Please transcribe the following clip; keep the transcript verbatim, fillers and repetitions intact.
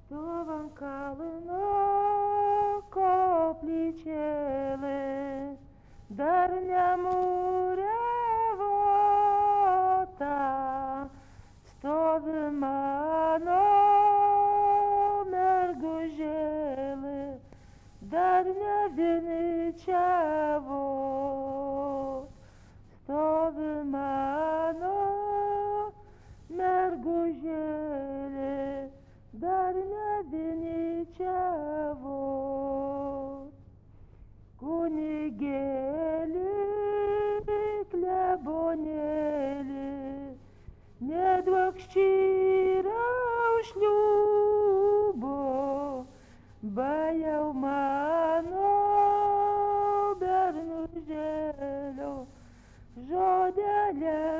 Stovam kalno koplyčėlė, dar nemūriavota, stovi mano mergužėlė, dar neviničiavo, stovi mano mergužėlė, dar neviničiavo. Kunigėli, klebonėli, neduok ščyraus šliūbo, bajau mano bernužėlio žodelę